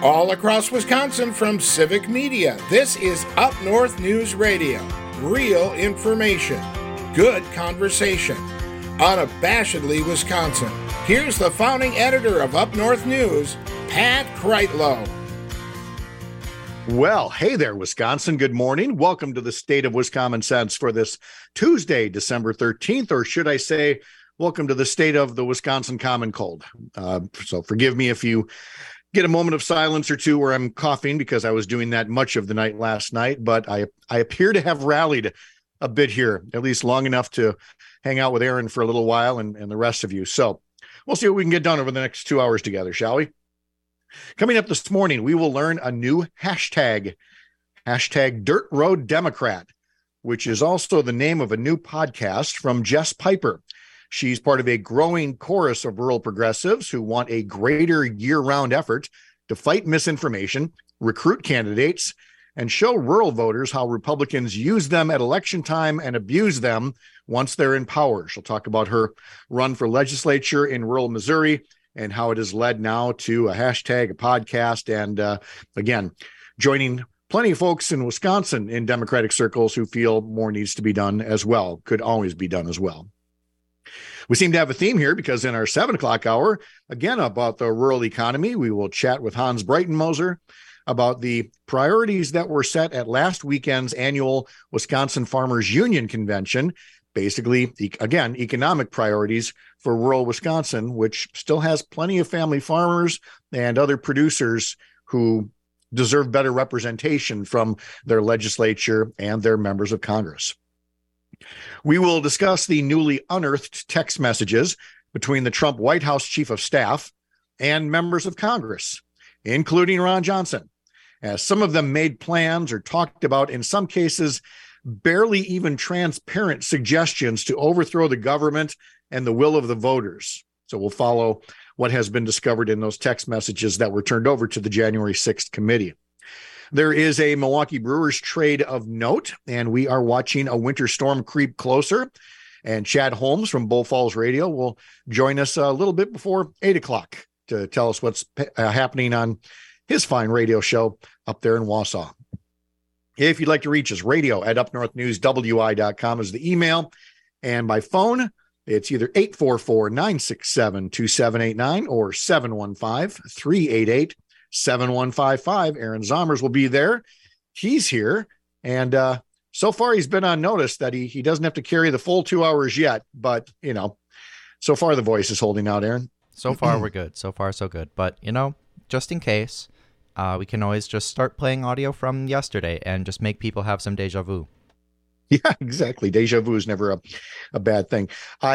All across Wisconsin from Civic Media, this is Up North News Radio. Real information, good conversation, unabashedly Wisconsin. Here's the founding editor of Up North News, Pat Kreitlow. Well, hey there, Wisconsin. Good morning. Welcome to the State of Wisconsin Sense for this Tuesday, December 13th, or should I say, welcome to the state of the Wisconsin Common Cold. So forgive me if you get a moment of silence or two where I'm coughing, because I was doing that much of the night last night, but I appear to have rallied a bit here, at least long enough to hang out with Aaron for a little while and the rest of you. So we'll see what we can get done over the next 2 hours together, shall we? Coming up this morning, we will learn a new hashtag Dirt Road Democrat, which is also the name of a new podcast from Jess Piper. She's part of a growing chorus of rural progressives who want a greater year-round effort to fight misinformation, recruit candidates, and show rural voters how Republicans use them at election time and abuse them once they're in power. She'll talk about her run for legislature in rural Missouri and how it has led now to a hashtag, a podcast, and again, joining plenty of folks in Wisconsin in Democratic circles who feel more needs to be done as well, could always be done as well. We seem to have a theme here because in our 7 o'clock hour, again, about the rural economy, we will chat with Hans Breitenmoser about the priorities that were set at last weekend's annual Wisconsin Farmers Union Convention. Basically, again, economic priorities for rural Wisconsin, which still has plenty of family farmers and other producers who deserve better representation from their legislature and their members of Congress. We will discuss the newly unearthed text messages between the Trump White House chief of staff and members of Congress, including Ron Johnson, as some of them made plans or talked about, in some cases, barely even transparent suggestions to overthrow the government and the will of the voters. So we'll follow what has been discovered in those text messages that were turned over to the January 6th committee. There is a Milwaukee Brewers trade of note, and we are watching a winter storm creep closer. And Chad Holmes from Bull Falls Radio will join us a little bit before 8 o'clock to tell us what's happening on his fine radio show up there in Wausau. If you'd like to reach us, radio@upnorthnewswi.com is the email. And by phone, it's either 844-967-2789 or 715-388-7155. Aaron Zomers will be there. He's here. And so far he's been on notice that he doesn't have to carry the full 2 hours yet. But, so far the voice is holding out, Aaron. So far we're good. So far so good. But, just in case, we can always just start playing audio from yesterday and just make people have some deja vu. Yeah, exactly. Deja vu is never a bad thing.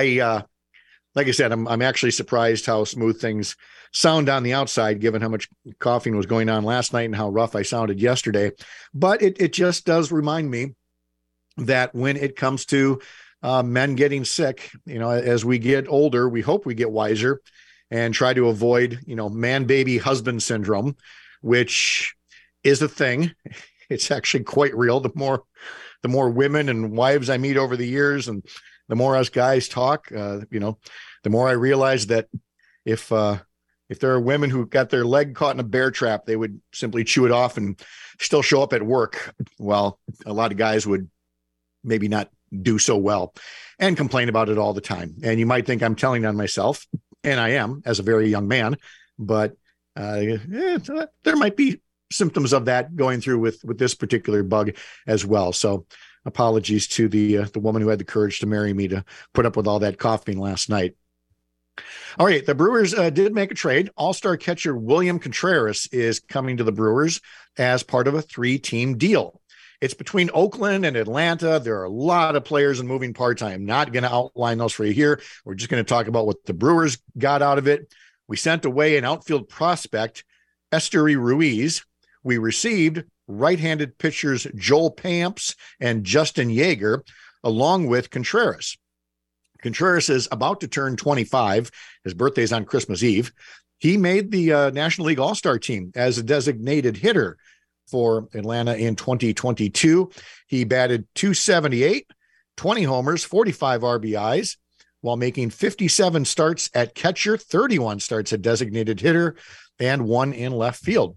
Like I said, I'm actually surprised how smooth things sound on the outside, given how much coughing was going on last night and how rough I sounded yesterday. But it just does remind me that when it comes to men getting sick, as we get older, we hope we get wiser and try to avoid, man, baby, husband syndrome, which is a thing. It's actually quite real. The more women and wives I meet over the years, and the more us guys talk, the more I realize that if there are women who got their leg caught in a bear trap, they would simply chew it off and still show up at work. Well, a lot of guys would maybe not do so well and complain about it all the time. And you might think I'm telling on myself, and I am as a very young man, but there might be symptoms of that going through with this particular bug as well. So apologies to the woman who had the courage to marry me to put up with all that coughing last night. All right, the Brewers did make a trade. All-star catcher William Contreras is coming to the Brewers as part of a 3-team deal. It's between Oakland and Atlanta. There are a lot of players and moving parts. I am not going to outline those for you here. We're just going to talk about what the Brewers got out of it. We sent away an outfield prospect, Esteury Ruiz. We received right-handed pitchers Joel Pamps and Justin Yeager, along with Contreras. Contreras is about to turn 25. His birthday's on Christmas Eve. He made the National League All-Star team as a designated hitter for Atlanta in 2022. He batted .278, 20 homers, 45 RBIs, while making 57 starts at catcher, 31 starts at designated hitter, and one in left field.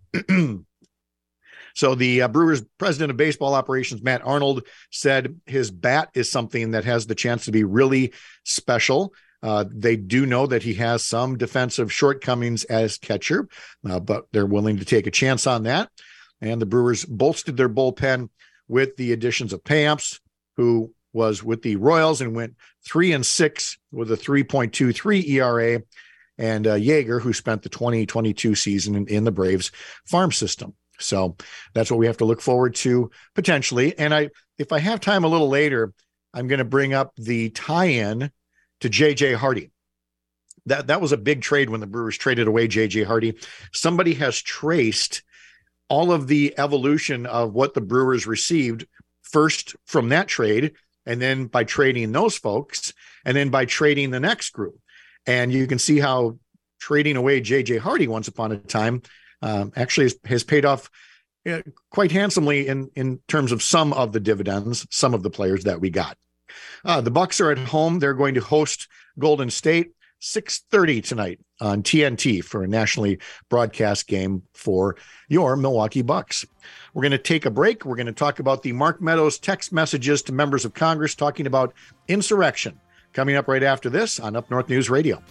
So the Brewers president of baseball operations, Matt Arnold, said his bat is something that has the chance to be really special. They do know that he has some defensive shortcomings as catcher, but they're willing to take a chance on that. And the Brewers bolstered their bullpen with the additions of Payamps, who was with the Royals and went 3-6 with a 3.23 ERA, and Yeager, who spent the 2022 season in the Braves farm system. So that's what we have to look forward to potentially. And if I have time a little later, I'm going to bring up the tie-in to J.J. Hardy. That was a big trade when the Brewers traded away J.J. Hardy. Somebody has traced all of the evolution of what the Brewers received first from that trade, and then by trading those folks, and then by trading the next group. And you can see how trading away J.J. Hardy once upon a time actually has paid off quite handsomely in terms of some of the dividends, some of the players that we got. The Bucks are at home. They're going to host Golden State 6:30 tonight on TNT for a nationally broadcast game for your Milwaukee Bucks. We're going to take a break. We're going to talk about the Mark Meadows text messages to members of Congress talking about insurrection. Coming up right after this on Up North News Radio.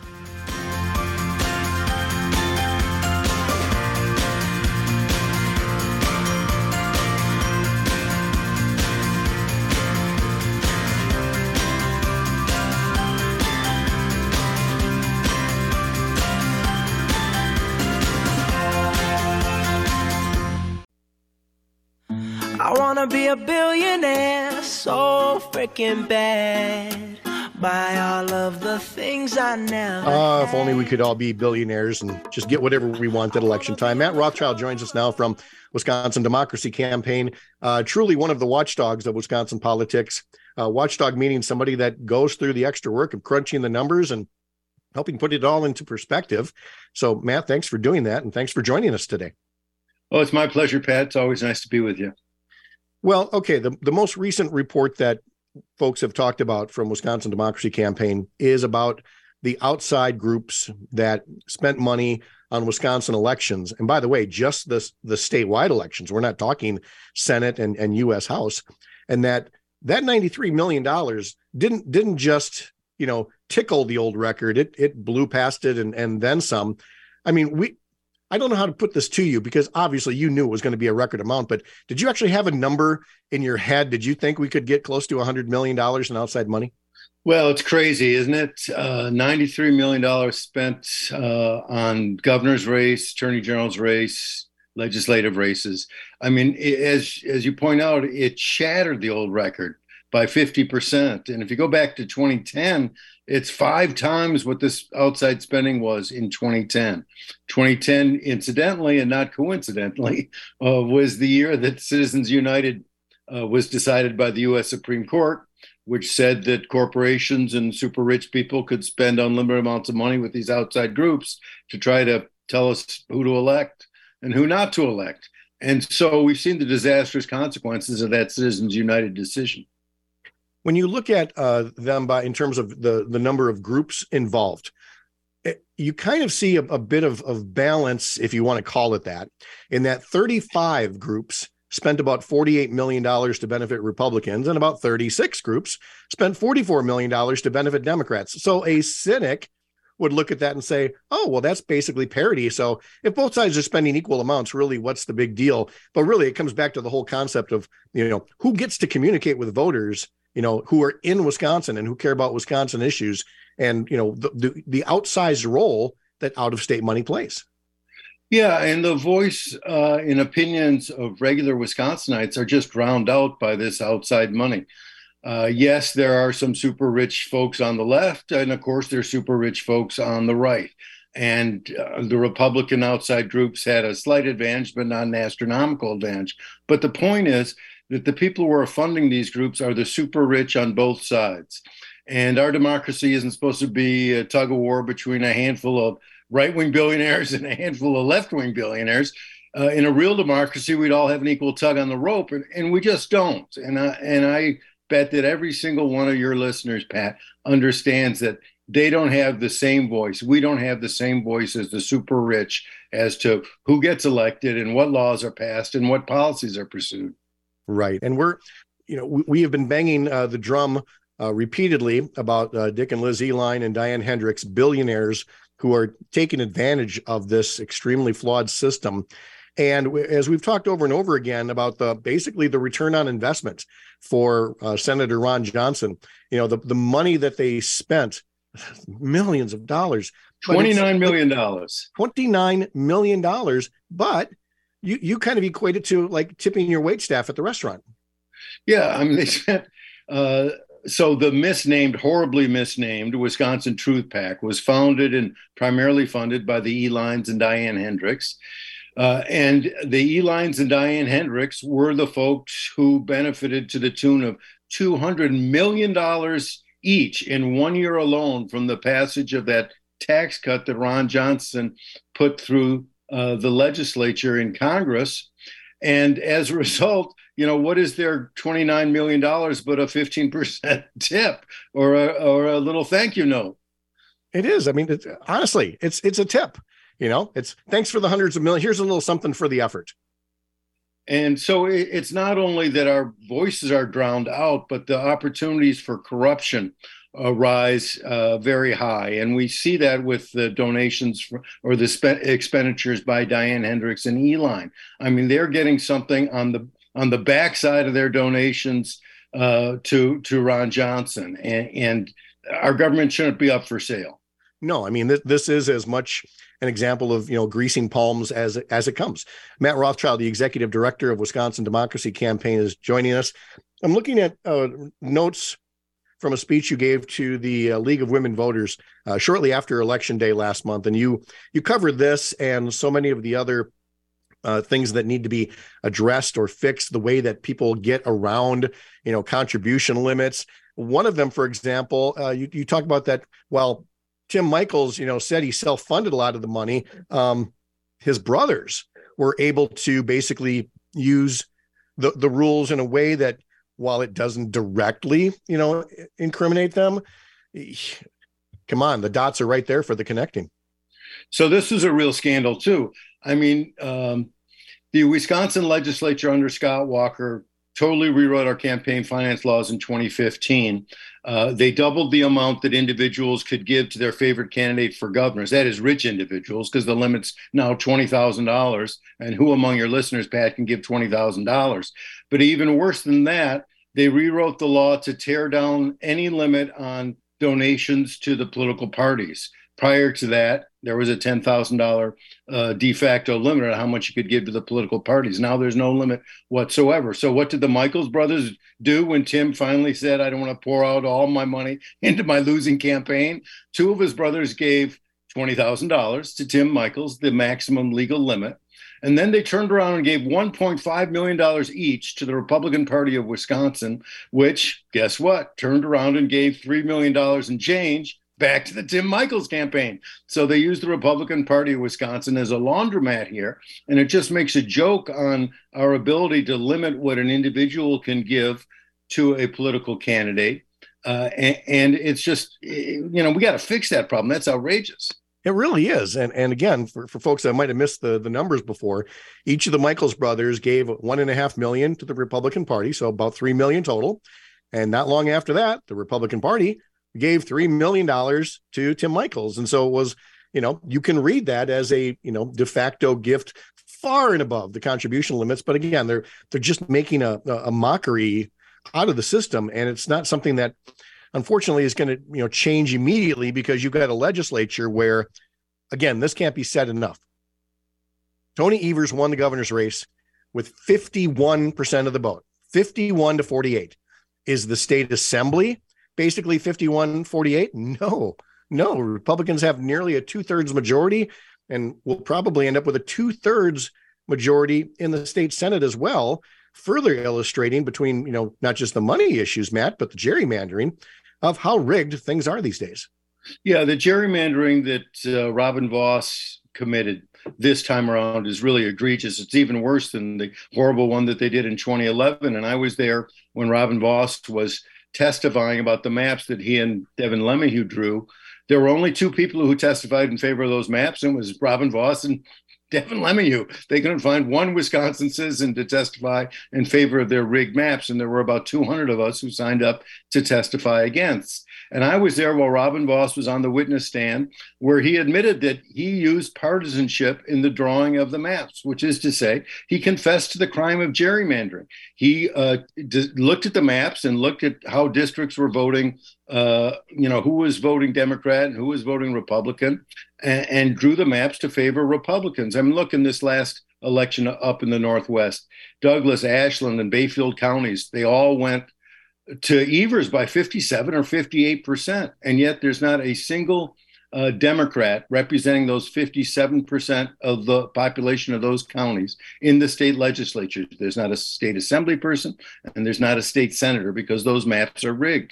I wanna be a billionaire so freaking bad. Buy all of the things I never if only we could all be billionaires and just get whatever we want at election time. Matt Rothschild joins us now from Wisconsin Democracy Campaign. Truly one of the watchdogs of Wisconsin politics. Watchdog meaning somebody that goes through the extra work of crunching the numbers and helping put it all into perspective. So, Matt, thanks for doing that, and thanks for joining us today. Oh, it's my pleasure, Pat. It's always nice to be with you. Well, okay, the most recent report that folks have talked about from Wisconsin Democracy Campaign is about the outside groups that spent money on Wisconsin elections. And by the way, just the statewide elections. We're not talking Senate and U.S. House. And that $93 million didn't just, tickle the old record. It blew past it and then some. I mean, I don't know how to put this to you because obviously you knew it was going to be a record amount, but did you actually have a number in your head? Did you think we could get close to $100 million in outside money? Well, it's crazy, isn't it? $93 million spent on governor's race, attorney general's race, legislative races. I mean, as you point out, it shattered the old record by 50%. And if you go back to 2010, it's 5 times what this outside spending was in 2010. 2010, incidentally and not coincidentally, was the year that Citizens United was decided by the U.S. Supreme Court, which said that corporations and super rich people could spend unlimited amounts of money with these outside groups to try to tell us who to elect and who not to elect. And so we've seen the disastrous consequences of that Citizens United decision. When you look at them in terms of the number of groups involved, you kind of see a bit of balance, if you want to call it that, in that 35 groups spent about $48 million to benefit Republicans, and about 36 groups spent $44 million to benefit Democrats. So a cynic would look at that and say, oh, well, that's basically parity. So if both sides are spending equal amounts, really, what's the big deal? But really, it comes back to the whole concept of, who gets to communicate with voters, who are in Wisconsin and who care about Wisconsin issues, and, the outsized role that out-of-state money plays. Yeah, and the voice and opinions of regular Wisconsinites are just drowned out by this outside money. Yes, there are some super rich folks on the left, and of course, there's super rich folks on the right. And the Republican outside groups had a slight advantage, but not an astronomical advantage. But the point is that the people who are funding these groups are the super rich on both sides. And our democracy isn't supposed to be a tug of war between a handful of right-wing billionaires and a handful of left-wing billionaires. In a real democracy, we'd all have an equal tug on the rope, and we just don't. And I bet that every single one of your listeners, Pat, understands that they don't have the same voice. We don't have the same voice as the super rich as to who gets elected and what laws are passed and what policies are pursued. Right. And we have been banging the drum repeatedly about Dick and Liz Uihlein and Diane Hendricks, billionaires who are taking advantage of this extremely flawed system. And as we've talked over and over again about basically the return on investment for Senator Ron Johnson, the money that they spent, millions of dollars, $29 million. $29 million. But you kind of equate it to like tipping your waitstaff at the restaurant. Yeah, I mean, they spent, so the horribly misnamed Wisconsin Truth PAC was founded and primarily funded by the Uihleins and Diane Hendricks. And the Uihleins and Diane Hendricks were the folks who benefited to the tune of $200 million each in 1 year alone from the passage of that tax cut that Ron Johnson put through the legislature in Congress. And as a result, what is their $29 million but a 15% tip or a little thank you note? It is. I mean, honestly, it's a tip. It's thanks for the hundreds of millions. Here's a little something for the effort. And so it's not only that our voices are drowned out, but the opportunities for corruption rise very high. And we see that with the donations or the expenditures by Diane Hendricks and Uihlein. I mean, they're getting something on the backside of their donations to Ron Johnson. And our government shouldn't be up for sale. No, I mean, this is as much an example of, greasing palms as it comes. Matt Rothschild, the executive director of Wisconsin Democracy Campaign, is joining us. I'm looking at notes from a speech you gave to the League of Women Voters shortly after Election Day last month. And you covered this and so many of the other things that need to be addressed or fixed, the way that people get around, contribution limits. One of them, for example, you talk about that while Tim Michels, said he self-funded a lot of the money, his brothers were able to basically use the rules in a way that, while it doesn't directly, incriminate them, come on, the dots are right there for the connecting. So this is a real scandal too. I mean, the Wisconsin legislature under Scott Walker totally rewrote our campaign finance laws in 2015. They doubled the amount that individuals could give to their favorite candidate for governors. That is rich individuals, because the limit's now $20,000. And who among your listeners, Pat, can give $20,000? But even worse than that, they rewrote the law to tear down any limit on donations to the political parties. Prior to that, there was a $10,000 de facto limit on how much you could give to the political parties. Now there's no limit whatsoever. So what did the Michels brothers do when Tim finally said, I don't want to pour out all my money into my losing campaign? Two of his brothers gave $20,000 to Tim Michels, the maximum legal limit. And then they turned around and gave $1.5 million each to the Republican Party of Wisconsin, which, guess what, turned around and gave $3 million in change back to the Tim Michels campaign. So they used the Republican Party of Wisconsin as a laundromat here. And it just makes a joke on our ability to limit what an individual can give to a political candidate. And it's just, we got to fix that problem. That's outrageous. It really is. And again, for folks that might have missed the numbers before, each of the Michels brothers gave $1.5 million to the Republican Party, so about $3 million total. And not long after that, the Republican Party gave $3 million to Tim Michels. And so it was, you can read that as a, de facto gift far and above the contribution limits. But again, they're just making a mockery out of the system. And it's not something that, unfortunately, is going to change immediately, because you've got a legislature where, again, this can't be said enough. Tony Evers won the governor's race with 51% of the vote, 51 to 48. Is the state assembly basically 51-48? No. Republicans have nearly a 2/3 majority, and will probably end up with a 2/3 majority in the state Senate as well, further illustrating between, not just the money issues, Matt, but the gerrymandering of how rigged things are these days. Yeah, the gerrymandering that Robin Vos committed this time around is really egregious. It's even worse than the horrible one that they did in 2011. And I was there when Robin Vos was testifying about the maps that he and Devin LeMahieu drew There were only two people who testified in favor of those maps, and it was Robin Vos and Devin LeMahieu. They couldn't find one Wisconsin citizen to testify in favor of their rigged maps, and there were about 200 of us who signed up to testify against. And I was there while Robin Vos was on the witness stand, where he admitted that he used partisanship in the drawing of the maps, which is to say, he confessed to the crime of gerrymandering. He looked at the maps and looked at how districts were voting, who was voting Democrat and who was voting Republican, and drew the maps to favor Republicans. I mean, look, in this last election up in the Northwest, Douglas, Ashland, and Bayfield counties, they all went to Evers by 57 or 58%. And yet there's not a single Democrat representing those 57% of the population of those counties in the state legislature. There's not a state assembly person, and there's not a state senator, because those maps are rigged.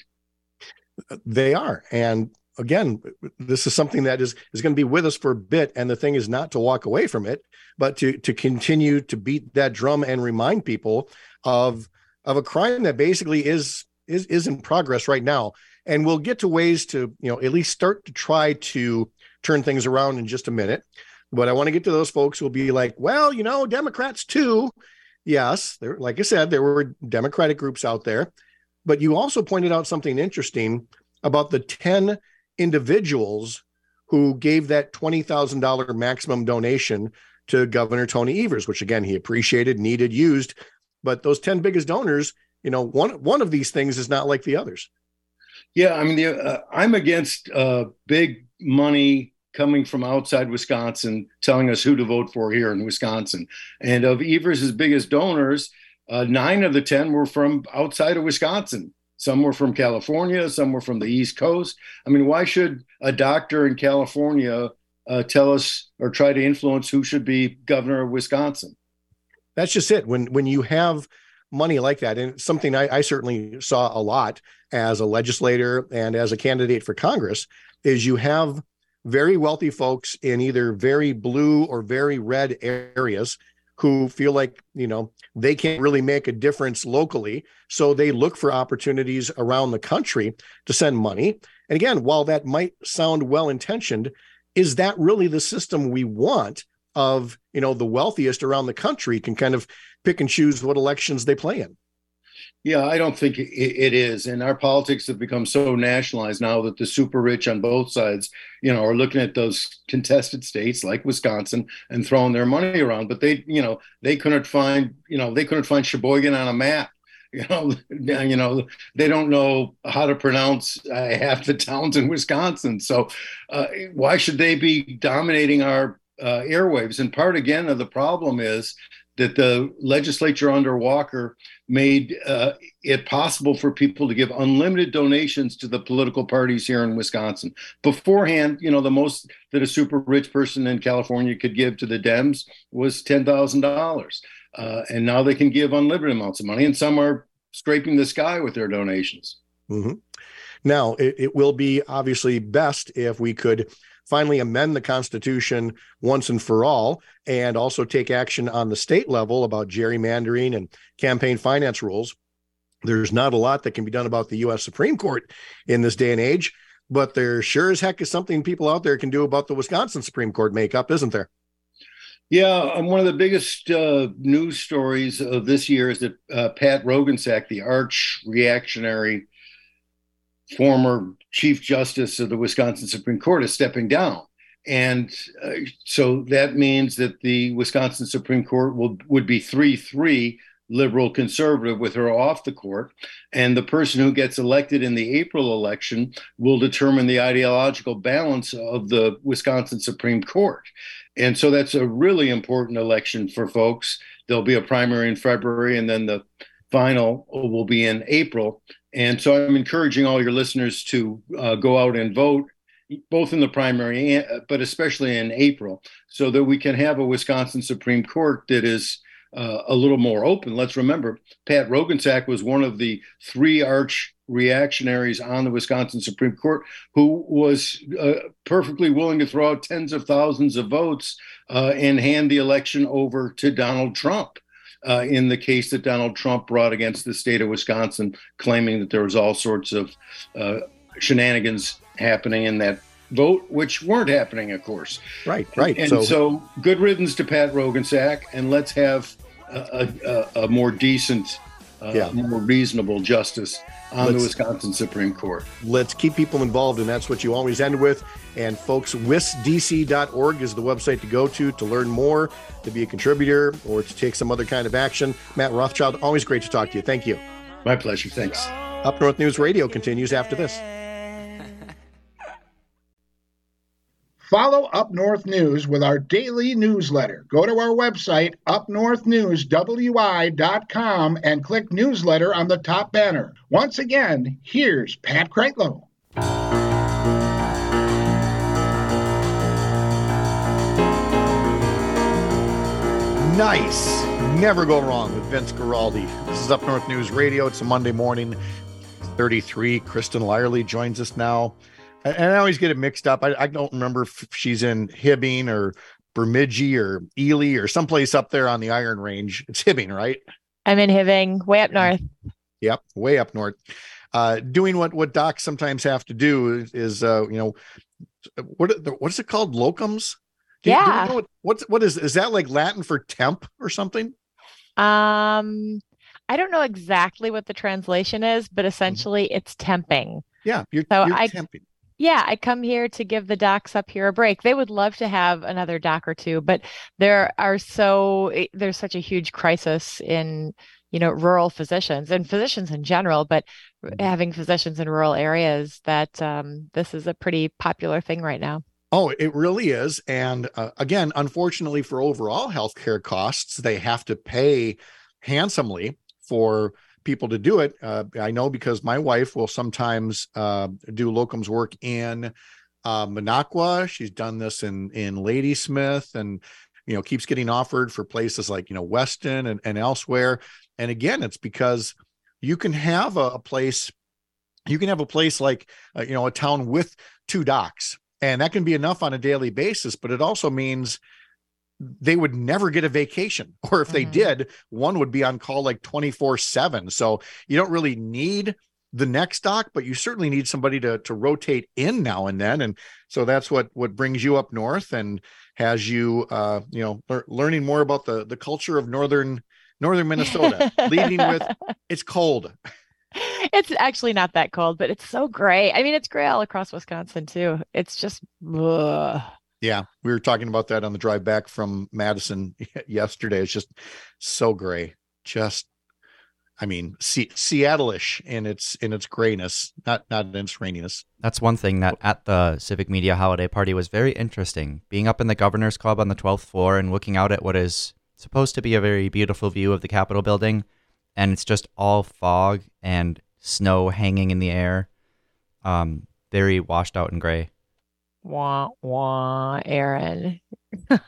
They are. And again, this is something that is going to be with us for a bit. And the thing is not to walk away from it, but to continue to beat that drum and remind people of a crime that basically is in progress right now. And we'll get to ways to, at least start to try to turn things around in just a minute. But I want to get to those folks who will be like, well, Democrats too. Yes, like I said, there were Democratic groups out there. But you also pointed out something interesting about the 10 individuals who gave that $20,000 maximum donation to Governor Tony Evers, which again, he appreciated, needed, used. But those 10 biggest donors, one of these things is not like the others. Yeah, I mean, I'm against big money coming from outside Wisconsin telling us who to vote for here in Wisconsin. And of Evers' biggest donors, 9 of the 10 were from outside of Wisconsin. Some were from California, some were from the East Coast. I mean, why should a doctor in California tell us or try to influence who should be governor of Wisconsin? That's just it. When you have money like that, and it's something I certainly saw a lot as a legislator and as a candidate for Congress, is you have very wealthy folks in either very blue or very red areas who feel like, they can't really make a difference locally. So they look for opportunities around the country to send money. And again, while that might sound well-intentioned, is that really the system we want of, the wealthiest around the country can kind of pick and choose what elections they play in? Yeah, I don't think it is. And our politics have become so nationalized now that the super rich on both sides, are looking at those contested states like Wisconsin and throwing their money around. But they couldn't find Sheboygan on a map. They don't know how to pronounce half the towns in Wisconsin. So why should they be dominating our airwaves? And part, again, of the problem is that the legislature under Walker made it possible for people to give unlimited donations to the political parties here in Wisconsin. Beforehand, the most that a super rich person in California could give to the Dems was $10,000. And now they can give unlimited amounts of money, and some are scraping the sky with their donations. Mm-hmm. Now, it will be obviously best if we could finally amend the Constitution once and for all, and also take action on the state level about gerrymandering and campaign finance rules. There's not a lot that can be done about the U.S. Supreme Court in this day and age, but there sure as heck is something people out there can do about the Wisconsin Supreme Court makeup, isn't there? Yeah, one of the biggest news stories of this year is that Pat Roggensack, the arch reactionary former Chief Justice of the Wisconsin Supreme Court, is stepping down. And so that means that the Wisconsin Supreme Court would be 3-3 liberal conservative with her off the court. And the person who gets elected in the April election will determine the ideological balance of the Wisconsin Supreme Court. And so that's a really important election for folks. There'll be a primary in February, and then the final will be in April. And so I'm encouraging all your listeners to go out and vote, both in the primary, but especially in April, so that we can have a Wisconsin Supreme Court that is a little more open. Let's remember, Pat Roggensack was one of the 3 arch reactionaries on the Wisconsin Supreme Court who was perfectly willing to throw out tens of thousands of votes and hand the election over to Donald Trump. In the case that Donald Trump brought against the state of Wisconsin, claiming that there was all sorts of shenanigans happening in that vote, which weren't happening, of course. Right. And so good riddance to Pat Roggensack, and let's have a more decent, more reasonable justice on the Wisconsin Supreme Court. Let's keep people involved, and that's what you always end with. And folks, wisdc.org is the website to go to learn more, to be a contributor, or to take some other kind of action. Matt Rothschild, always great to talk to you. Thank you. My pleasure. Thanks. Up North News Radio continues after this. Follow Up North News with our daily newsletter. Go to our website, upnorthnewswi.com, and click newsletter on the top banner. Once again, here's Pat Kreitlow. Nice. Never go wrong with Vince Guaraldi. This is Up North News Radio. It's a Monday morning. 33. Kristen Lyerly joins us now. And I always get it mixed up. I don't remember if she's in Hibbing or Bemidji or Ely or someplace up there on the Iron Range. It's Hibbing, right? I'm in Hibbing, way up north. Yep, way up north. Doing what docs sometimes have to do is what's it called? Locums? Do you know what is that like Latin for temp or something? I don't know exactly what the translation is, but essentially it's temping. Yeah, you're temping. Yeah, I come here to give the docs up here a break. They would love to have another doc or two, but there's such a huge crisis in, rural physicians and physicians in general, but having physicians in rural areas that this is a pretty popular thing right now. Oh, it really is. And again, unfortunately for overall healthcare costs, they have to pay handsomely for people to do it. I know because my wife will sometimes do locums work in Minocqua. She's done this in Ladysmith, and keeps getting offered for places like Weston and elsewhere. And again, it's because you can have a place like a town with 2 docs, and that can be enough on a daily basis. But it also means they would never get a vacation, or if they did, one would be on call like 24/7. So you don't really need the next doc, but you certainly need somebody to rotate in now and then. And so that's what brings you up north and has you, learning more about the culture of northern Minnesota, leading with it's cold. It's actually not that cold, but it's so gray. I mean, it's gray all across Wisconsin too. It's just, ugh. Yeah, we were talking about that on the drive back from Madison yesterday. It's just so gray. Seattle-ish in its grayness, not in its raininess. That's one thing that at the Civic Media holiday party was very interesting. Being up in the Governor's Club on the 12th floor and looking out at what is supposed to be a very beautiful view of the Capitol building, and it's just all fog and snow hanging in the air. Very washed out and gray. Wah, wah, Aaron. But,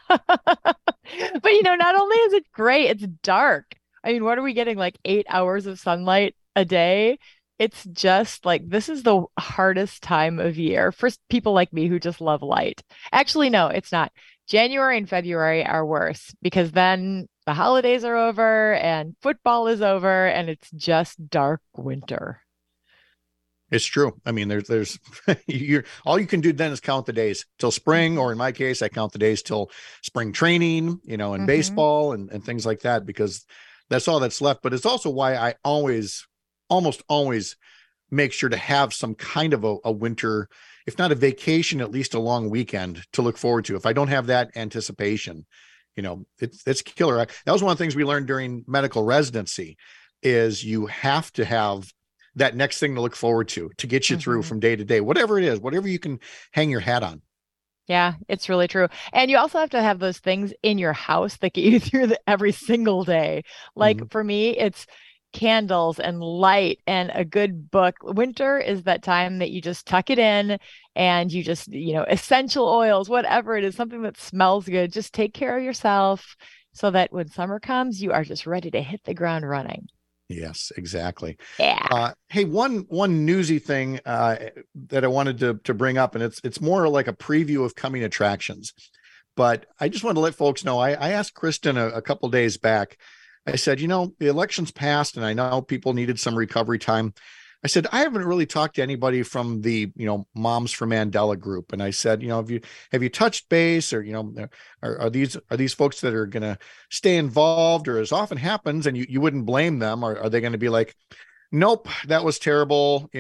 not only is it gray, it's dark. I mean, what are we getting, like 8 hours of sunlight a day? It's just like, this is the hardest time of year for people like me who just love light. Actually, no, it's not. January and February are worse because then the holidays are over and football is over and it's just dark winter. It's true. I mean, there's all you can do then is count the days till spring, or in my case, I count the days till spring training, and baseball and things like that, because that's all that's left. But it's also why I almost always make sure to have some kind of a winter, if not a vacation, at least a long weekend to look forward to. If I don't have that anticipation, it's killer. That was one of the things we learned during medical residency is you have to have that next thing to look forward to get you through from day to day, whatever it is, whatever you can hang your hat on. Yeah, it's really true. And you also have to have those things in your house that get you through every single day. Like for me, it's candles and light and a good book. Winter is that time that you just tuck it in and you just, essential oils, whatever it is, something that smells good. Just take care of yourself so that when summer comes, you are just ready to hit the ground running. Yes, exactly. Yeah. Hey, one newsy thing that I wanted to bring up, and it's more like a preview of coming attractions, but I just want to let folks know. I asked Kristen a couple days back. I said, the election's passed, and I know people needed some recovery time. I said, I haven't really talked to anybody from the, Moms for Mandela group. And I said, have you touched base, or, are these folks that are going to stay involved, or as often happens, and you wouldn't blame them, or are they going to be like, nope, that was terrible.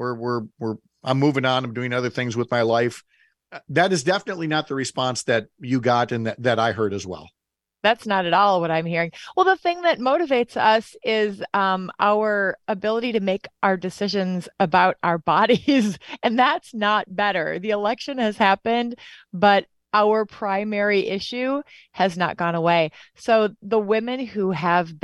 I'm moving on. I'm doing other things with my life. That is definitely not the response that you got and that I heard as well. That's not at all what I'm hearing. Well, the thing that motivates us is our ability to make our decisions about our bodies, and that's not better. The election has happened, but our primary issue has not gone away. So the women who have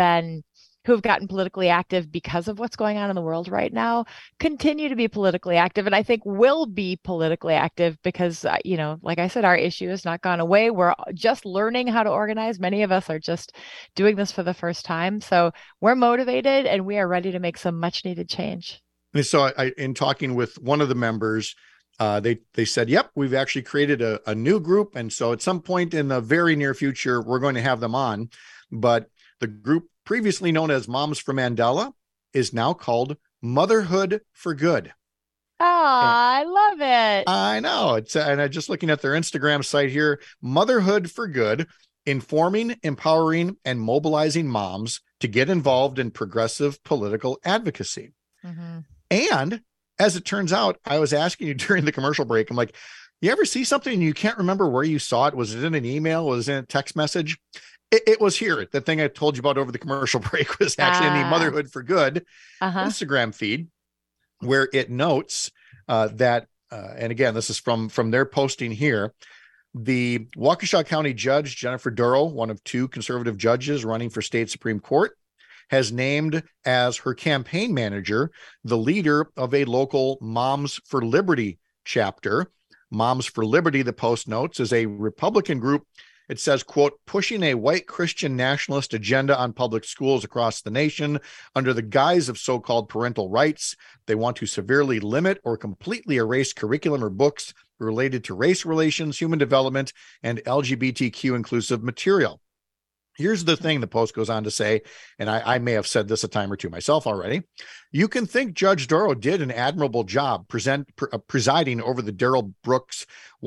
gotten politically active because of what's going on in the world right now continue to be politically active, and I think will be politically active because like I said, our issue has not gone away. We're just learning how to organize. Many of us are just doing this for the first time, so we're motivated and we are ready to make some much needed change. And so in talking with one of the members, they said, yep, we've actually created a new group, and so at some point in the very near future we're going to have them on. But the group, previously known as Moms for Mandela, is now called Motherhood for Good. Oh, I love it. I know. And I'm just looking at their Instagram site here, Motherhood for Good, informing, empowering, and mobilizing moms to get involved in progressive political advocacy. Mm-hmm. And as it turns out, I was asking you during the commercial break, I'm like, you ever see something and you can't remember where you saw it? Was it in an email? Was it in a text message? It was here. The thing I told you about over the commercial break was actually in the Motherhood for Good Instagram feed, where it notes that, and again, this is from their posting here, the Waukesha County Judge Jennifer Durrow, one of 2 conservative judges running for state Supreme Court, has named as her campaign manager the leader of a local Moms for Liberty chapter. Moms for Liberty, the Post notes, is a Republican group. It says, quote, pushing a white Christian nationalist agenda on public schools across the nation under the guise of so-called parental rights. They want to severely limit or completely erase curriculum or books related to race relations, human development, and LGBTQ inclusive material. Here's the thing the Post goes on to say, and I may have said this a time or two myself already. You can think Judge Durrow did an admirable job presiding over the Darrell Brooks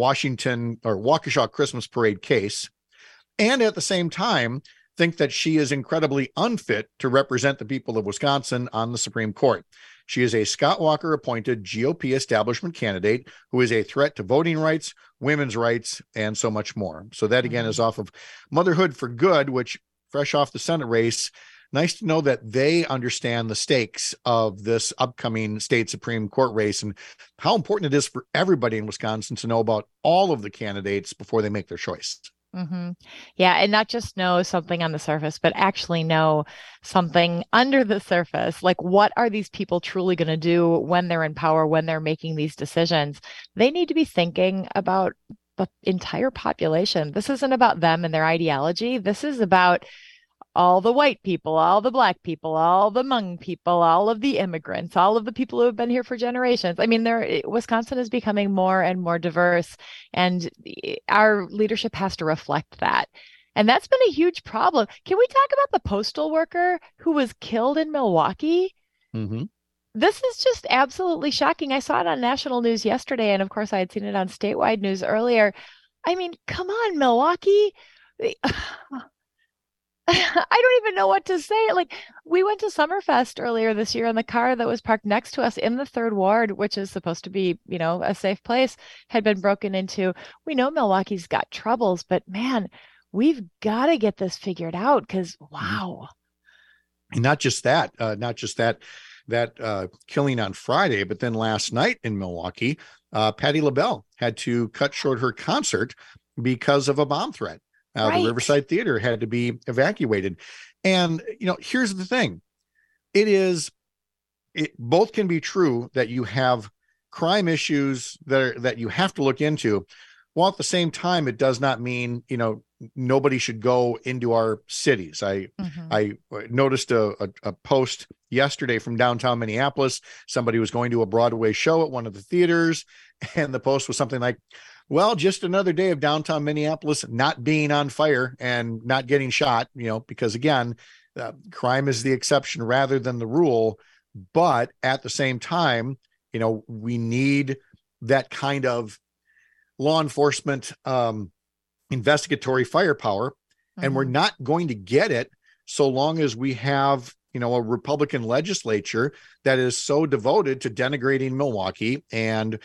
Waukesha Christmas Parade case, and at the same time think that she is incredibly unfit to represent the people of Wisconsin on the Supreme Court. She is a Scott Walker appointed GOP establishment candidate who is a threat to voting rights, women's rights, and so much more. So that again is off of Motherhood for Good, which fresh off the Senate race. Nice to know that they understand the stakes of this upcoming state Supreme Court race and how important it is for everybody in Wisconsin to know about all of the candidates before they make their choice. Mm-hmm. Yeah. And not just know something on the surface, but actually know something under the surface. Like, what are these people truly going to do when they're in power, when they're making these decisions? They need to be thinking about the entire population. This isn't about them and their ideology. This is about all the white people, all the Black people, all the Hmong people, all of the immigrants, all of the people who have been here for generations. I mean, Wisconsin is becoming more and more diverse, and our leadership has to reflect that. And that's been a huge problem. Can we talk about the postal worker who was killed in Milwaukee? Mm-hmm. This is just absolutely shocking. I saw it on national news yesterday, and of course I had seen it on statewide news earlier. I mean, come on, Milwaukee. I don't even know what to say. Like, we went to Summerfest earlier this year, and the car that was parked next to us in the 3rd Ward, which is supposed to be, a safe place, had been broken into. We know Milwaukee's got troubles, but man, we've got to get this figured out because, wow. And not just that killing on Friday, but then last night in Milwaukee, Patti LaBelle had to cut short her concert because of a bomb threat. Right. The Riverside Theater had to be evacuated. And, here's the thing. It both can be true that you have crime issues that you have to look into, while at the same time, it does not mean, nobody should go into our cities. I noticed a post yesterday from downtown Minneapolis. Somebody was going to a Broadway show at one of the theaters, and the post was something like, well, just another day of downtown Minneapolis not being on fire and not getting shot, because again, crime is the exception rather than the rule. But at the same time, we need that kind of law enforcement investigatory firepower, and we're not going to get it so long as we have a Republican legislature that is so devoted to denigrating Milwaukee and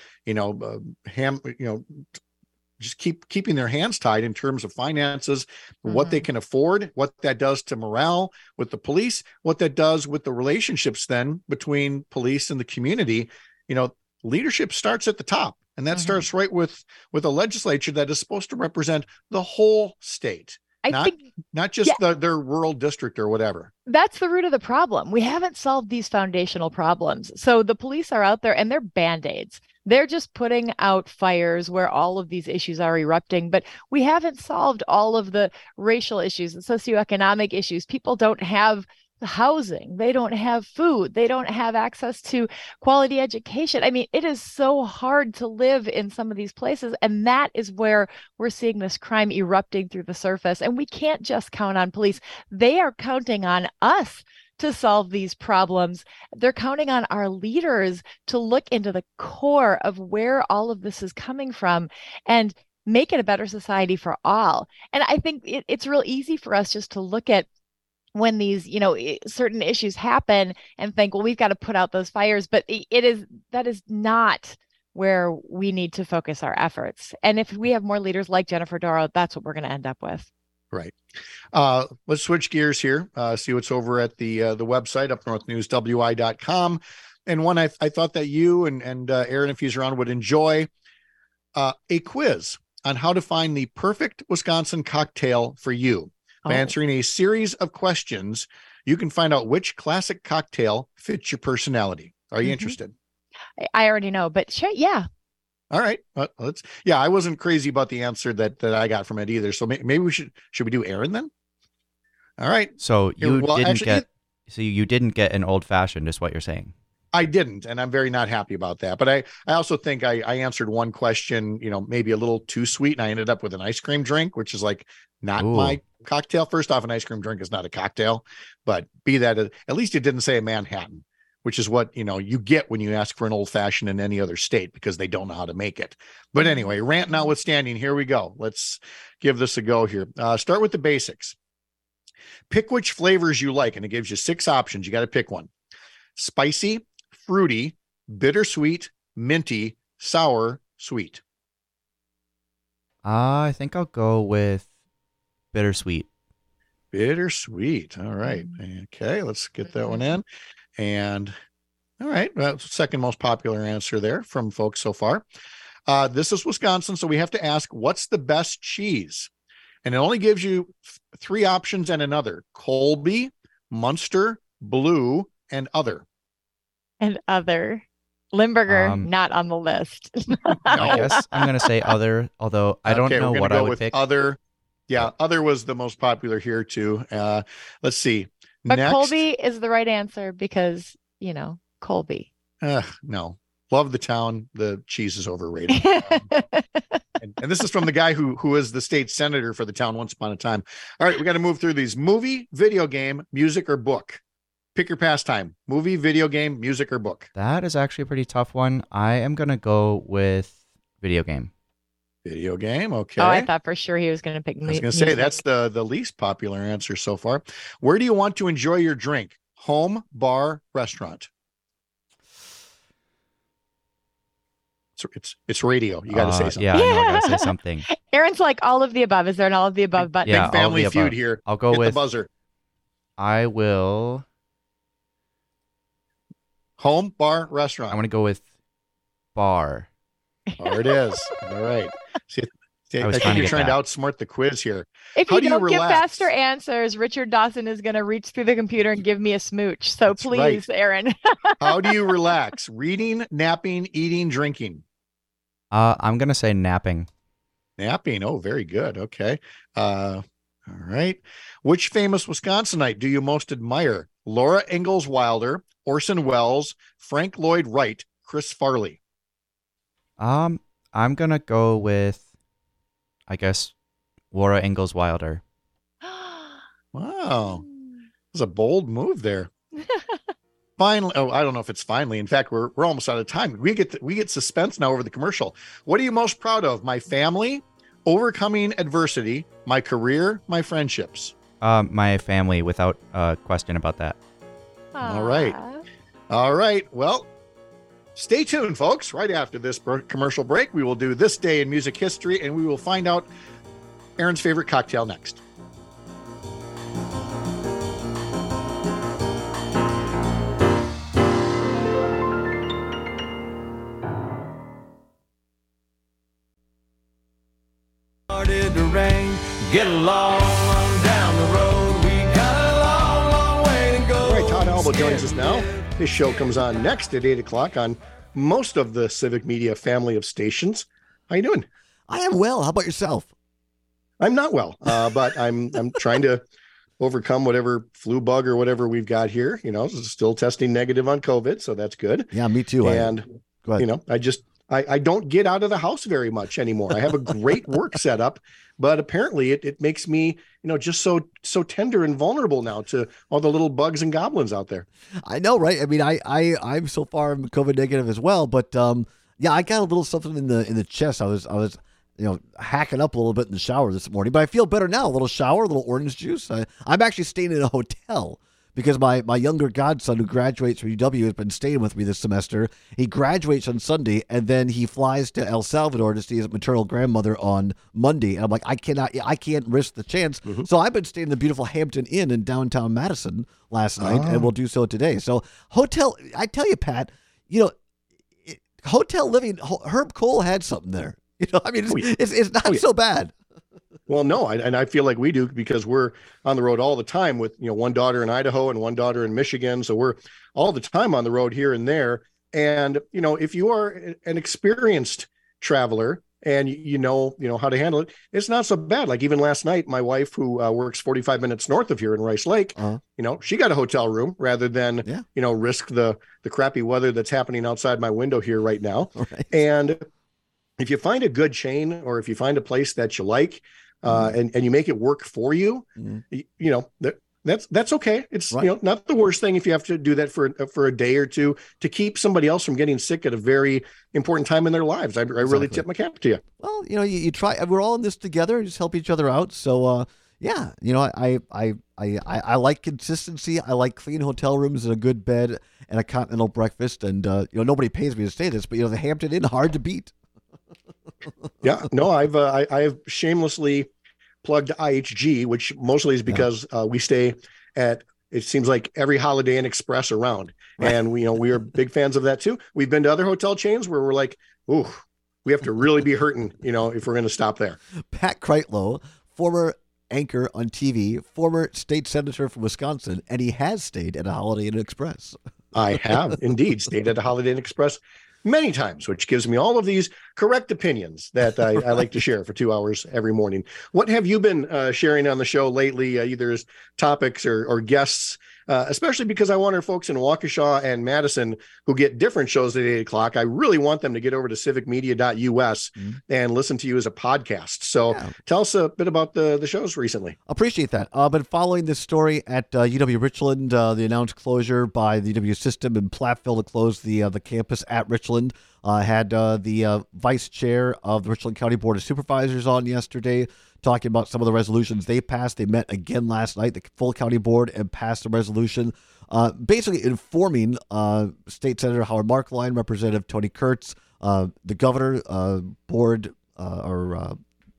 just keeping their hands tied in terms of finances, what they can afford, what that does to morale with the police, what that does with the relationships then between police and the community. Leadership starts at the top, and that starts right with a legislature that is supposed to represent the whole state. Not just their rural district or whatever. That's the root of the problem. We haven't solved these foundational problems. So the police are out there and they're Band-Aids. They're just putting out fires where all of these issues are erupting, but we haven't solved all of the racial issues, the socioeconomic issues. People don't have housing. They don't have food. They don't have access to quality education. I mean, it is so hard to live in some of these places. And that is where we're seeing this crime erupting through the surface. And we can't just count on police. They are counting on us to solve these problems. They're counting on our leaders to look into the core of where all of this is coming from and make it a better society for all. And I think it's real easy for us just to look at when these, certain issues happen and think, well, we've got to put out those fires. But that is not where we need to focus our efforts. And if we have more leaders like Jennifer Dorow, that's what we're going to end up with. Right. Let's switch gears here. See what's over at the website, upnorthnewswi.com. And one I thought that you and Aaron, if he's around, would enjoy a quiz on how to find the perfect Wisconsin cocktail for you. By answering a series of questions, you can find out which classic cocktail fits your personality. Are you interested? I already know, but sure, yeah. All right. I wasn't crazy about the answer that I got from it either. So maybe should we do Aaron then? All right. So you didn't get an old fashioned, is what you're saying. I didn't, and I'm very not happy about that. But I also think I answered one question, maybe a little too sweet, and I ended up with an ice cream drink, which is like not my cocktail. First off, an ice cream drink is not a cocktail, but be that at least it didn't say a Manhattan, which is what you get when you ask for an old fashioned in any other state because they don't know how to make it. But anyway, rant notwithstanding, here we go. Let's give this a go here. Start with the basics. Pick which flavors you like, and it gives you 6 options. You got to pick one: spicy, fruity, bittersweet, minty, sour, sweet. I think I'll go with bittersweet. Bittersweet. All right. Okay, let's get that one in. And all right, that's the second most popular answer there from folks so far. This is Wisconsin, so we have to ask, what's the best cheese? And it only gives you 3 options and another: Colby, Munster, Blue, and other. And other. Limburger, not on the list. I guess I'm going to say other, although I don't know what I would pick. Other. Yeah, other was the most popular here too. Let's see. But next, Colby is the right answer because, Colby. No. Love the town. The cheese is overrated. and this is from the guy who is the state senator for the town once upon a time. All right, we got to move through these. Movie, video game, music, or book. Pick your pastime: movie, video game, music, or book. That is actually a pretty tough one. I am going to go with video game. Video game. Okay. Oh, I thought for sure he was going to pick music. I was going to say that's the least popular answer so far. Where do you want to enjoy your drink? Home, bar, restaurant? It's radio. You got to say something. Yeah, I know, I got to say something. Aaron's like all of the above. Is there an all of the above button? Big Family Feud here. I'll go Hit with the buzzer. I will. Home, bar, restaurant. I'm going to go with bar. There it is. All right. See, I think you're trying to outsmart the quiz here. If you don't give faster answers, Richard Dawson is going to reach through the computer and give me a smooch. So that's please, right. Aaron. How do you relax? Reading, napping, eating, drinking? I'm going to say napping. Napping. Oh, very good. Okay. All right. Which famous Wisconsinite do you most admire? Laura Ingalls Wilder, Orson Welles, Frank Lloyd Wright, Chris Farley? I'm going to go with, I guess, Laura Ingalls Wilder. Wow. That was a bold move there. finally, oh, I don't know if it's finally. In fact, we're almost out of time. We get suspense now over the commercial. What are you most proud of? My family, overcoming adversity, my career, my friendships. My family, without question about that. All right. Aw. All right. Well, stay tuned, folks. Right after this commercial break, we will do This Day in Music History, and we will find out Aaron's favorite cocktail next. Started to rain, get along down the road. We got a long, long way to go. All right, Todd Alba joins us now. His show comes on next at 8 o'clock on most of the Civic Media family of stations. How you doing? I am well. How about yourself? I'm not well, but I'm trying to overcome whatever flu bug or whatever we've got here. You know, still testing negative on COVID, so that's good. Yeah, me too. And Go ahead. you know, I don't get out of the house very much anymore. I have a great work setup, but apparently it makes me, you know, just so tender and vulnerable now to all the little bugs and goblins out there. I know, right? I mean, I'm so far COVID negative as well, but yeah, I got a little something in the chest. I was you know, hacking up a little bit in the shower this morning, but I feel better now. A little shower, a little orange juice. I'm actually staying in a hotel because my younger godson who graduates from UW has been staying with me this semester. He graduates on Sunday, and then he flies to El Salvador to see his maternal grandmother on Monday. And I'm like, I can't risk the chance. Mm-hmm. So I've been staying in the beautiful Hampton Inn in downtown Madison last night, and we'll do so today. So hotel, I tell you, Pat, you know, hotel living, Herb Cole had something there. You know, I mean, it's not so bad. Well, no, I feel like we do because we're on the road all the time with, you know, one daughter in Idaho and one daughter in Michigan. So we're all the time on the road here and there. And, you know, if you are an experienced traveler and you know how to handle it, it's not so bad. Like even last night, my wife, who works 45 minutes north of here in Rice Lake, you know, she got a hotel room rather than, you know, risk the crappy weather that's happening outside my window here right now. Right. And if you find a good chain or if you find a place that you like, and you make it work for you, you know, that's okay. It's right. You know, not the worst thing if you have to do that for a day or two to keep somebody else from getting sick at a very important time in their lives. I really tip my cap to you. Well, you know, you try. We're all in this together. Just help each other out. So, yeah, you know, I like consistency. I like clean hotel rooms and a good bed and a continental breakfast. And you know, nobody pays me to say this, but you know, the Hampton Inn, hard to beat. Yeah, no, I've shamelessly plugged IHG, which mostly is because we stay at, it seems like every Holiday Inn Express around, and we are big fans of that too. We've been to other hotel chains where we're like, ooh, we have to really be hurting, you know, if we're going to stop there. Pat Kreitlow, former anchor on TV, former state senator from Wisconsin, and he has stayed at a Holiday Inn Express. I have indeed stayed at a Holiday Inn Express many times, which gives me all of these correct opinions that I like to share for 2 hours every morning. What have you been sharing on the show lately, either as topics or guests, especially because I want our folks in Waukesha and Madison who get different shows at 8 o'clock. I really want them to get over to civicmedia.us and listen to you as a podcast. So tell us a bit about the shows recently. Appreciate that. Been following this story at UW Richland, the announced closure by the UW system in Platteville to close the campus at Richland. Had the vice chair of the Richland County Board of Supervisors on yesterday, talking about some of the resolutions they passed. They met again last night, the full county board, and passed a resolution basically informing State Senator Howard Marklein, Representative Tony Kurtz, the governor, board, or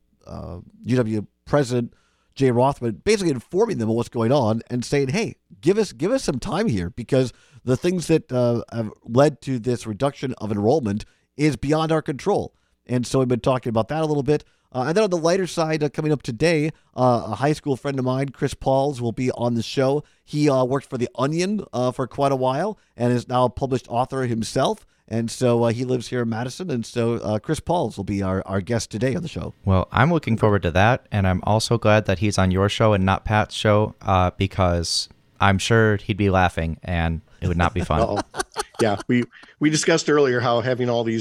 UW president Jay Rothman, basically informing them of what's going on and saying, hey, give us some time here, because the things that have led to this reduction of enrollment is beyond our control. And so we've been talking about that a little bit. And then on the lighter side, coming up today, a high school friend of mine, Chris Pauls, will be on the show. He worked for The Onion for quite a while and is now a published author himself. And so he lives here in Madison. And so Chris Pauls will be our guest today on the show. Well, I'm looking forward to that. And I'm also glad that he's on your show and not Pat's show, because I'm sure he'd be laughing and it would not be fun. Yeah, we discussed earlier how having all these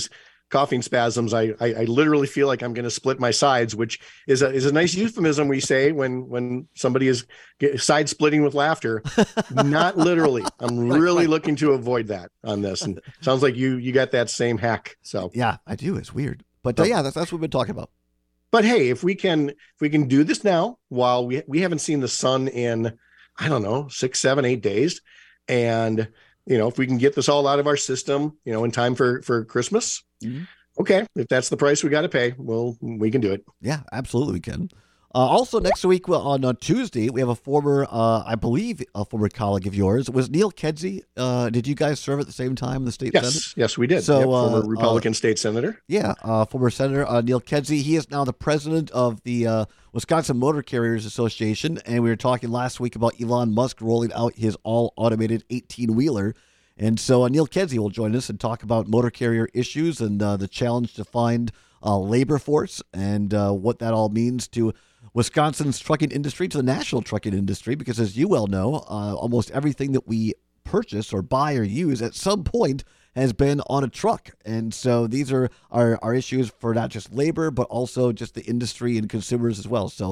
coughing spasms. I literally feel like I'm going to split my sides, which is a nice euphemism we say when somebody is side splitting with laughter. Not literally. I'm really looking to avoid that on this. And sounds like you got that same hack. So yeah, I do. It's weird, but yeah, that's what we've been talking about. But hey, if we can do this now while we haven't seen the sun in, I don't know, 6, 7, 8 days, and if we can get this all out of our system, in time for Christmas, okay, if that's the price we got to pay, well, we can do it. Yeah, absolutely we can. Also, next week on Tuesday, we have a former, I believe, a former colleague of yours. Was Neil Kedzie? Did you guys serve at the same time in the state Senate? Yes, we did. So, former Republican state senator. Yeah, former Senator Neil Kedzie. He is now the president of the Wisconsin Motor Carriers Association, and we were talking last week about Elon Musk rolling out his all-automated 18-wheeler. And so Neil Kedzie will join us and talk about motor carrier issues and the challenge to find labor force and what that all means to Wisconsin's trucking industry, to the national trucking industry, because as you well know, almost everything that we purchase or buy or use at some point has been on a truck. And so these are our issues for not just labor, but also just the industry and consumers as well. So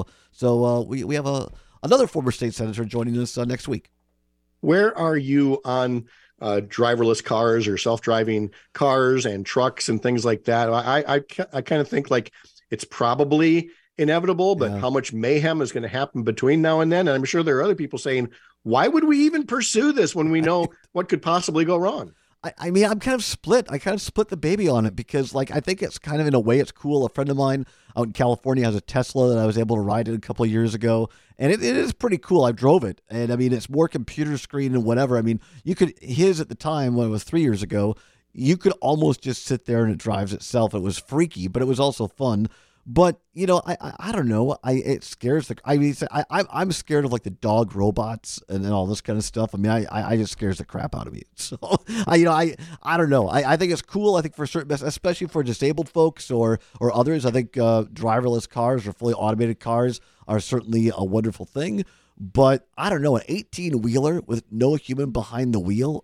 we have another former state senator joining us next week. Where are you on driverless cars or self-driving cars and trucks and things like that? I kind of think like it's probably inevitable, but how much mayhem is going to happen between now and then? And I'm sure there are other people saying, why would we even pursue this when we know what could possibly go wrong? I mean, I'm kind of split. I kind of split the baby on it because, like, I think it's kind of, in a way, it's cool. A friend of mine out in California has a Tesla that I was able to ride in a couple of years ago, and it is pretty cool. I drove it, and I mean, it's more computer screen and whatever. I mean, his at the time, when it was 3 years ago, you could almost just sit there and it drives itself. It was freaky, but it was also fun. But, I don't know. It scares I'm scared of like the dog robots and all this kind of stuff. I mean, I just scares the crap out of me. So, I don't know. I think it's cool. I think for certain, especially for disabled folks or others, I think driverless cars or fully automated cars are certainly a wonderful thing. But I don't know, an 18-wheeler with no human behind the wheel.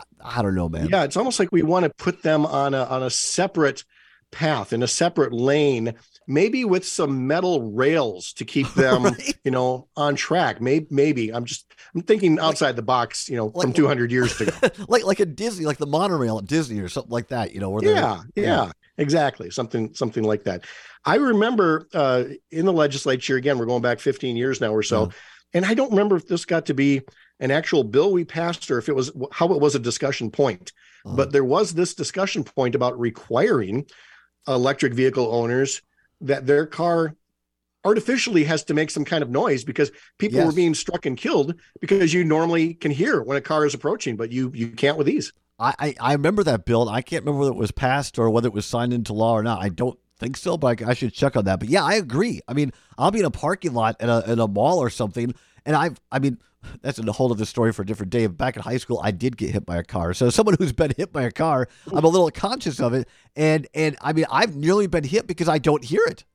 I don't know, man. Yeah, it's almost like we want to put them on a separate path in a separate lane, maybe with some metal rails to keep them, right, on track. Maybe I'm thinking outside the box, from 200 years ago, like a Disney, like the monorail at Disney or something like that, where yeah, exactly. Something like that. I remember in the legislature, again, we're going back 15 years now or so. And I don't remember if this got to be an actual bill we passed or if it was how it was a discussion point, but there was this discussion point about requiring electric vehicle owners that their car artificially has to make some kind of noise because people were being struck and killed because you normally can hear when a car is approaching, but you can't with these. I remember that bill. I can't remember whether it was passed or whether it was signed into law or not. I don't think so, but I should check on that. But yeah, I agree. I mean, I'll be in a parking lot in a mall or something, and I mean, that's a whole other story for a different day. Back in high school, I did get hit by a car. So someone who's been hit by a car, I'm a little conscious of it. And I mean, I've nearly been hit because I don't hear it.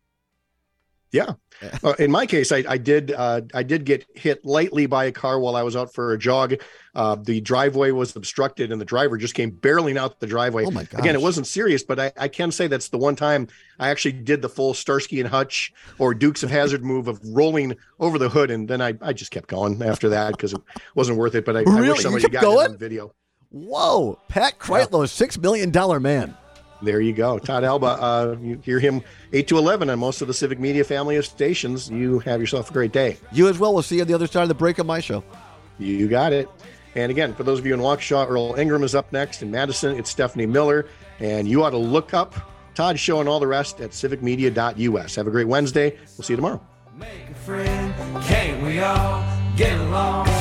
Yeah. In my case, I did get hit lightly by a car while I was out for a jog. The driveway was obstructed and the driver just came barreling out the driveway. Oh my gosh. Again, it wasn't serious, but I can say that's the one time I actually did the full Starsky and Hutch or Dukes of Hazzard move of rolling over the hood. And then I just kept going after that because it wasn't worth it. But I wish somebody got it on video. Whoa. Pat Kreitlow, $6 million man. There you go. Todd Alba, you hear him 8 to 11 on most of the Civic Media family of stations. You have yourself a great day. You as well. We'll see you on the other side of the break on my show. You got it. And again, for those of you in Waukesha, Earl Ingram is up next. In Madison, it's Stephanie Miller. And you ought to look up Todd's show and all the rest at civicmedia.us. Have a great Wednesday. We'll see you tomorrow. Make a friend, can't we all get along?